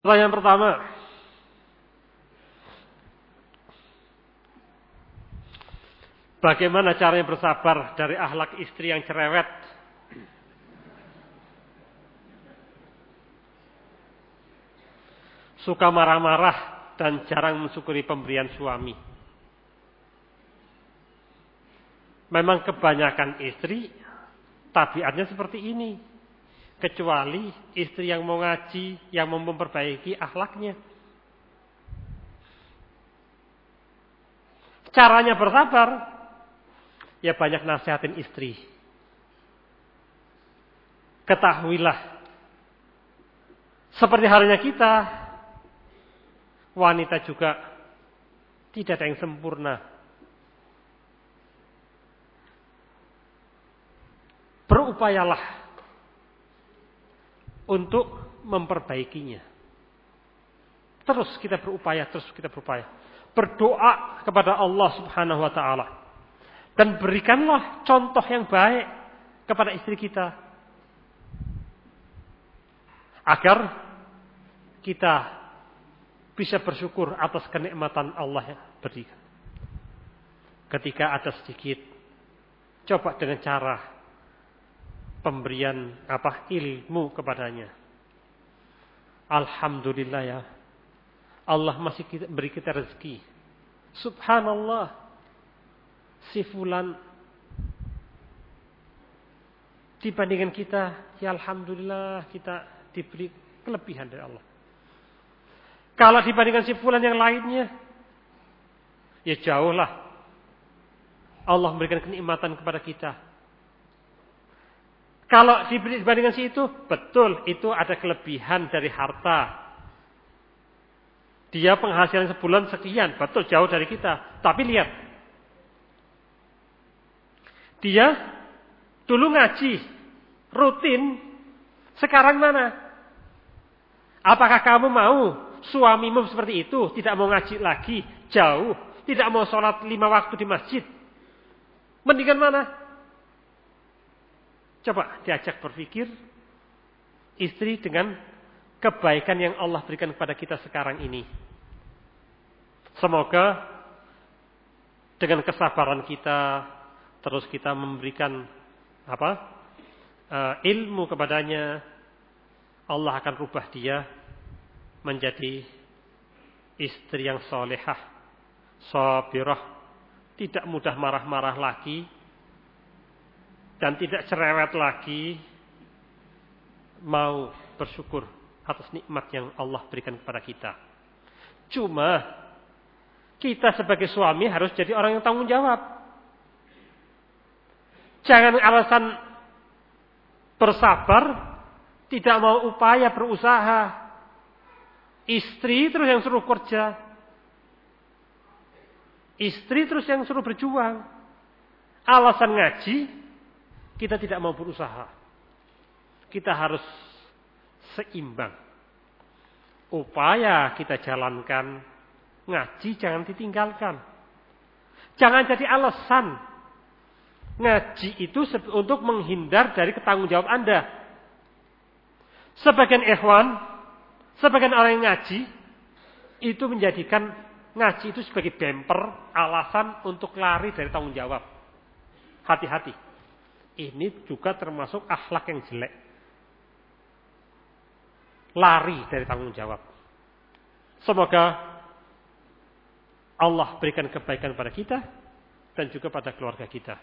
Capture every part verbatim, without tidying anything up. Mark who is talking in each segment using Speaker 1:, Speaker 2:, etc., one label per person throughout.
Speaker 1: Pertanyaan pertama. Bagaimana caranya bersabar dari akhlak istri yang cerewet? Suka marah-marah dan jarang mensyukuri pemberian suami. Memang kebanyakan istri tabiatnya seperti ini. Kecuali istri yang mau ngaji, yang mau memperbaiki akhlaknya. Caranya bersabar, ya banyak nasihatin istri. Ketahuilah, seperti halnya kita, wanita juga tidak ada yang sempurna. Berupayalah untuk memperbaikinya. Terus kita berupaya, terus kita berupaya. Berdoa kepada Allah Subhanahu wa taala. Dan berikanlah contoh yang baik kepada istri kita. Agar kita bisa bersyukur atas kenikmatan Allah yang berikan. Ketika ada sedikit, coba dengan cara pemberian apa ilmu kepadanya. Alhamdulillah ya, Allah masih kita, beri kita rezeki. Subhanallah, si fulan dibandingkan kita, ya alhamdulillah kita diberi kelebihan dari Allah. Kalau dibandingkan si fulan yang lainnya, ya jauhlah. Allah memberikan kenikmatan kepada kita. Kalau dibandingkan si itu, betul itu ada kelebihan dari harta. Dia penghasilan sebulan sekian, betul jauh dari kita. Tapi lihat, dia dulu ngaji, rutin, sekarang mana? Apakah kamu mau suamimu seperti itu, tidak mau ngaji lagi, jauh, tidak mau sholat lima waktu di masjid? Mendingan mana? Coba diajak berpikir istri dengan kebaikan yang Allah berikan kepada kita sekarang ini. Semoga dengan kesabaran kita terus kita memberikan apa uh, ilmu kepadanya, Allah akan rubah dia menjadi istri yang solehah, sabirah, tidak mudah marah-marah lagi. Dan tidak cerewet lagi, mau bersyukur atas nikmat yang Allah berikan kepada kita. Cuma, kita sebagai suami harus jadi orang yang tanggung jawab. Jangan alasan bersabar, tidak mau upaya berusaha. Istri terus yang suruh kerja. Istri terus yang suruh berjuang. Alasan ngaji, kita tidak mau berusaha. Kita harus seimbang. Upaya kita jalankan. Ngaji jangan ditinggalkan. Jangan jadi alasan. Ngaji itu untuk menghindar dari ketanggungjawab Anda. Sebagian ikhwan, sebagian orang yang ngaji, itu menjadikan ngaji itu sebagai bemper, alasan untuk lari dari tanggung jawab. Hati-hati. Ini juga termasuk akhlak yang jelek. Lari dari tanggung jawab. Semoga Allah berikan kebaikan pada kita dan juga pada keluarga kita.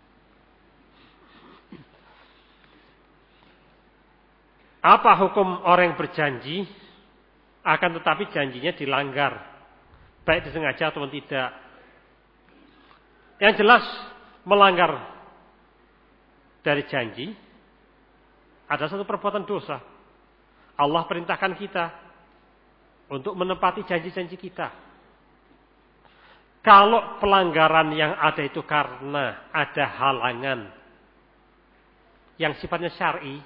Speaker 1: Apa hukum orang yang berjanji akan tetapi janjinya dilanggar, baik disengaja ataupun tidak? Yang jelas melanggar dari janji ada satu perbuatan dosa. Allah perintahkan kita untuk menepati janji-janji kita. Kalau pelanggaran yang ada itu karena ada halangan yang sifatnya syar'i,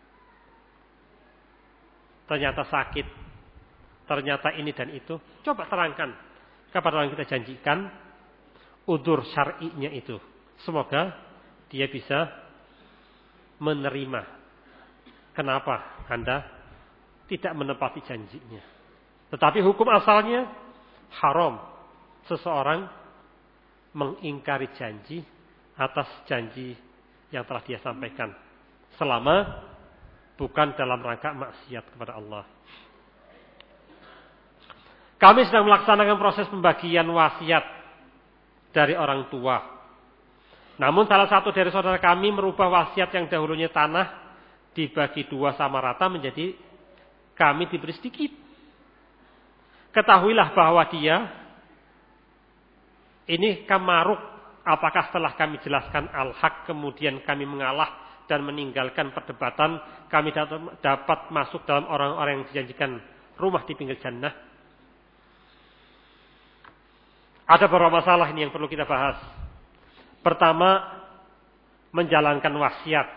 Speaker 1: ternyata sakit, ternyata ini dan itu, coba terangkan kepada orang yang kita janjikan udzur syar'inya itu. Semoga dia bisa menerima. Kenapa Anda tidak menepati janjinya. Tetapi hukum asalnya haram seseorang mengingkari janji atas janji yang telah dia sampaikan, selama bukan dalam rangka maksiat kepada Allah. Kami sedang melaksanakan proses pembagian wasiat dari orang tua. Namun salah satu dari saudara kami merubah wasiat yang dahulunya tanah dibagi dua sama rata menjadi kami diberi sedikit. Ketahuilah bahwa dia ini kamaruk. Apakah setelah kami jelaskan al-haq kemudian kami mengalah dan meninggalkan perdebatan, kami dapat masuk dalam orang-orang yang dijanjikan rumah di pinggir jannah? Ada beberapa masalah ini yang perlu kita bahas. Pertama, menjalankan wasiat.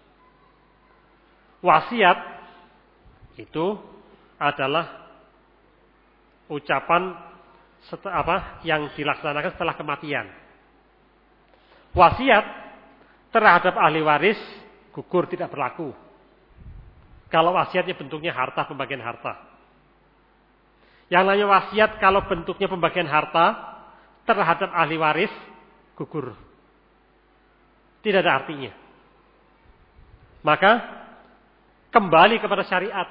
Speaker 1: Wasiat itu adalah ucapan setelah, apa, yang dilaksanakan setelah kematian. Wasiat terhadap ahli waris gugur, tidak berlaku. Kalau wasiatnya bentuknya harta, pembagian harta. Yang lainnya wasiat kalau bentuknya pembagian harta terhadap ahli waris gugur. Tidak ada artinya. Maka kembali kepada syariat.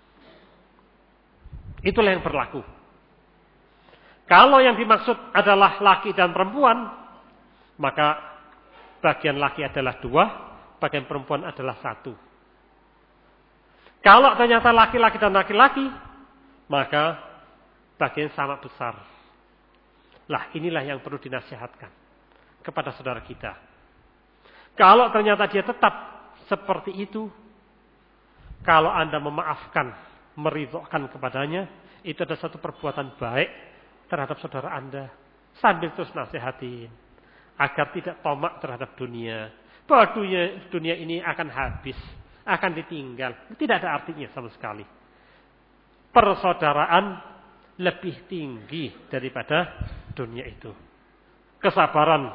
Speaker 1: Itulah yang berlaku. Kalau yang dimaksud adalah laki dan perempuan, maka bagian laki adalah dua, bagian perempuan adalah satu. Kalau ternyata laki-laki dan laki-laki, maka bagian sama besar. Lah, inilah yang perlu dinasihatkan kepada saudara kita. Kalau ternyata dia tetap seperti itu, kalau Anda memaafkan, meridhokan kepadanya, itu adalah satu perbuatan baik terhadap saudara Anda. Sambil terus nasihatin agar tidak tomak terhadap dunia. Bahwa dunia, dunia ini akan habis, akan ditinggal. Tidak ada artinya sama sekali. Persaudaraan lebih tinggi daripada dunia itu. Kesabaran,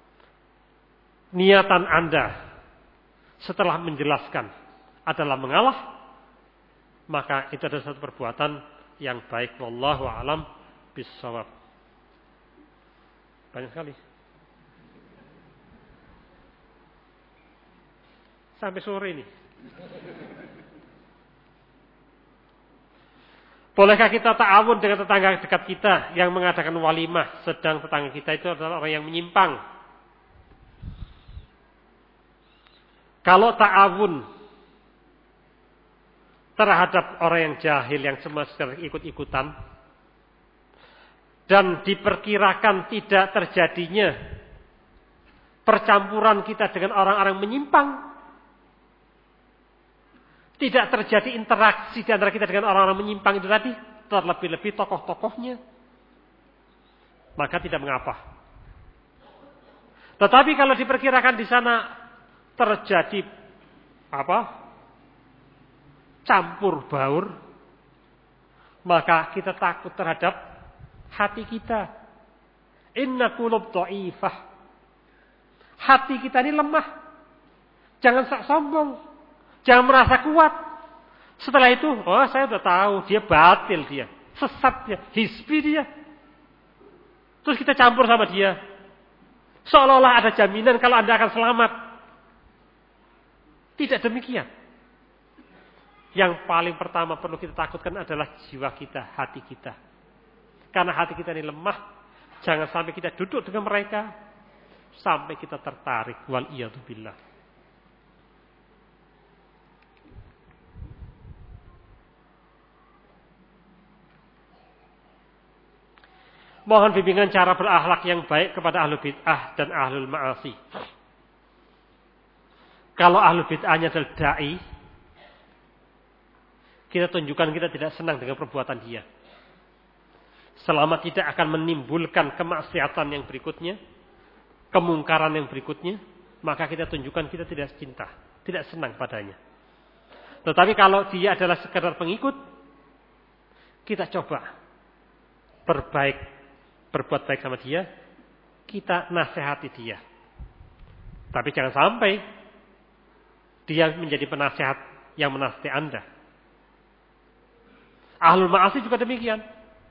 Speaker 1: niatan Anda setelah menjelaskan adalah mengalah, maka itu adalah satu perbuatan yang baik. Wallahu a'lam bishawab. Banyak sekali. Sampai sore ini. Bolehkah kita ta'awun dengan tetangga dekat kita yang mengadakan walimah, sedang tetangga kita itu adalah orang yang menyimpang? Kalau ta'awun terhadap orang yang jahil yang cuma sekedar ikut-ikutan dan diperkirakan tidak terjadinya percampuran kita dengan orang-orang menyimpang, tidak terjadi interaksi di antara kita dengan orang-orang menyimpang itu tadi, terlebih-lebih tokoh-tokohnya, maka tidak mengapa. Tetapi kalau diperkirakan di sana terjadi apa? Campur baur, maka kita takut terhadap hati kita. Inna qulub dhaifah. Hati kita ini lemah. Jangan sok sombong. Jangan merasa kuat. Setelah itu, oh saya sudah tahu, dia batil dia. Sesat dia, hisbi dia. Terus kita campur sama dia. Seolah-olah ada jaminan kalau Anda akan selamat. Tidak demikian. Yang paling pertama perlu kita takutkan adalah jiwa kita, hati kita. Karena hati kita ini lemah. Jangan sampai kita duduk dengan mereka sampai kita tertarik. Wal'iyadzubillah. Mohon bimbingan cara berakhlak yang baik kepada ahlu bid'ah dan ahlul ma'asi. Kalau ahlu bid'ahnya adalah da'i, kita tunjukkan kita tidak senang dengan perbuatan dia. Selama tidak akan menimbulkan kemaksiatan yang berikutnya, kemungkaran yang berikutnya, maka kita tunjukkan kita tidak cinta, tidak senang padanya. Tetapi kalau dia adalah sekadar pengikut, kita coba berbaik, berbuat baik sama dia, kita nasihati dia. Tapi jangan sampai dia menjadi penasehat yang menasihati Anda. Ahlul ma'asi juga demikian.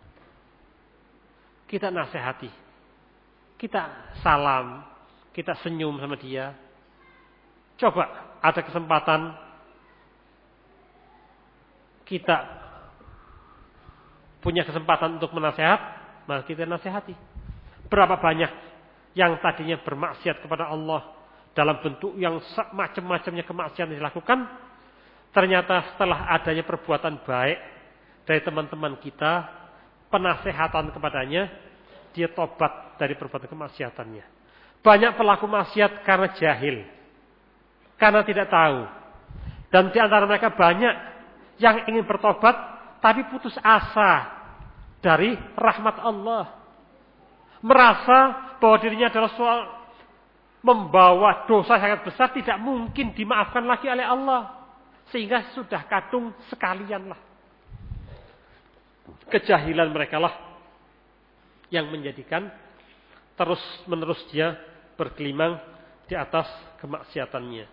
Speaker 1: Kita nasihati. Kita salam. Kita senyum sama dia. Coba ada kesempatan kita punya kesempatan untuk menasihat, maka kita nasihati. Berapa banyak yang tadinya bermaksiat kepada Allah dalam bentuk yang macam-macamnya kemaksiatan dilakukan, ternyata setelah adanya perbuatan baik dari teman-teman kita, penasehatan kepadanya, dia tobat dari perbuatan kemaksiatannya. Banyak pelaku maksiat karena jahil, karena tidak tahu. Dan di antara mereka banyak yang ingin bertobat, tapi putus asa dari rahmat Allah. Merasa bahwa dirinya adalah soal membawa dosa sangat besar, tidak mungkin dimaafkan lagi oleh Allah. Sehingga sudah kadung sekalianlah. Kejahilan mereka lah yang menjadikan terus menerus dia bergelimang di atas kemaksiatannya.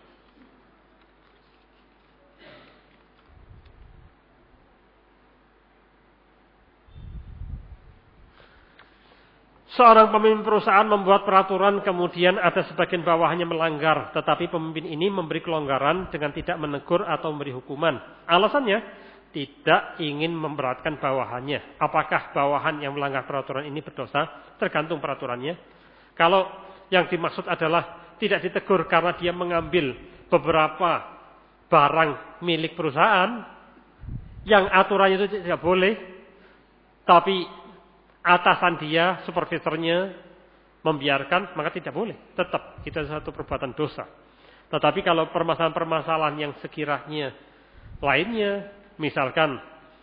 Speaker 1: Seorang pemimpin perusahaan membuat peraturan, kemudian ada sebagian bawahannya melanggar, tetapi pemimpin ini memberi kelonggaran dengan tidak menegur atau memberi hukuman. Alasannya, tidak ingin memberatkan bawahannya. Apakah bawahan yang melanggar peraturan ini berdosa? Tergantung peraturannya. Kalau yang dimaksud adalah tidak ditegur karena dia mengambil beberapa barang milik perusahaan, yang aturannya itu tidak boleh, tapi atasan dia, supervisornya membiarkan, maka tidak boleh. Tetap itu satu perbuatan dosa. Tetapi kalau permasalahan-permasalahan yang sekiranya lainnya, misalkan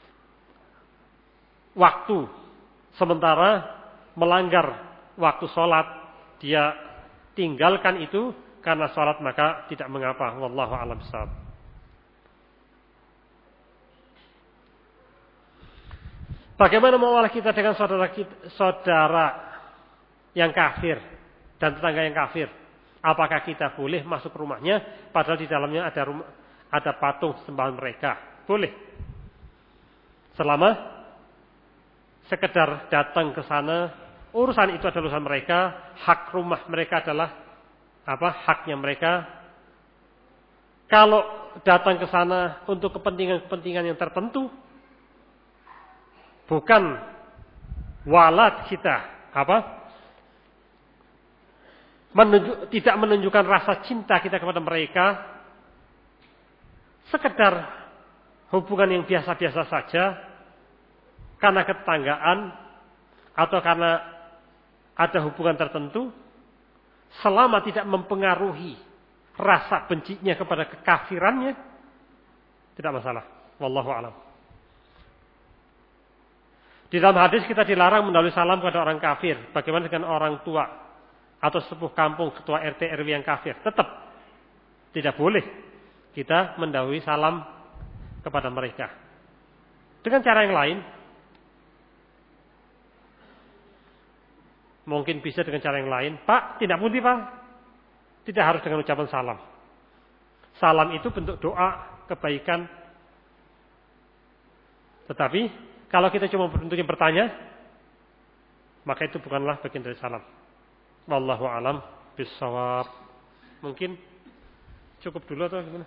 Speaker 1: waktu sementara melanggar waktu sholat, dia tinggalkan itu karena sholat, maka tidak mengapa. Wallahu a'lam bishawab. Bagaimana muamalah kita dengan saudara kita, saudara yang kafir dan tetangga yang kafir? Apakah kita boleh masuk rumahnya padahal di dalamnya ada rumah, ada patung sembahan mereka? Boleh. Selama sekedar datang ke sana, urusan itu adalah urusan mereka, hak rumah mereka adalah apa? Haknya mereka. Kalau datang ke sana untuk kepentingan-kepentingan yang tertentu, bukan walad kita, apa? Menunjuk, tidak menunjukkan rasa cinta kita kepada mereka, sekedar hubungan yang biasa-biasa saja, karena ketanggaan atau karena ada hubungan tertentu, selama tidak mempengaruhi rasa bencinya kepada kekafirannya, tidak masalah. Wallahu a'lam. Di dalam hadis kita dilarang mendahului salam kepada orang kafir. Bagaimana dengan orang tua atau sepuh kampung, ketua R T R W yang kafir? Tetap tidak boleh kita mendahului salam kepada mereka. Dengan cara yang lain, mungkin bisa dengan cara yang lain. Pak, tidak pundi Pak. Tidak harus dengan ucapan salam. Salam itu bentuk doa, kebaikan. Tetapi kalau kita cuma bentuknya bertanya, maka itu bukanlah bagian dari salam. Wallahu a'lam bishawab. Mungkin cukup dulu atau gimana?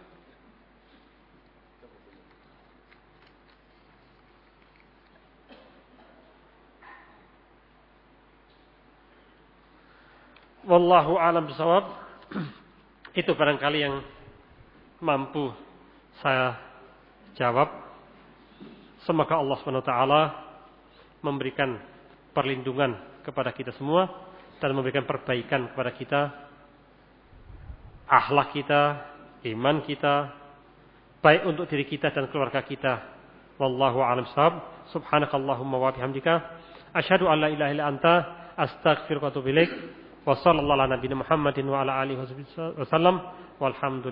Speaker 1: Wallahu a'lam bishawab. Itu barangkali yang mampu saya jawab. Semoga Allah subhanahu wa taala memberikan perlindungan kepada kita semua dan memberikan perbaikan kepada kita, akhlak kita, iman kita, baik untuk diri kita dan keluarga kita. Wallahu a'lam bishawab. Subhanakallahumma wa bihamdika asyhadu an la ilaha illa anta astaghfiruka wa atubu ilaik. Wa sallallahu ala nabiyina Muhammadin wa ala alihi wasallam. Walhamdulillah.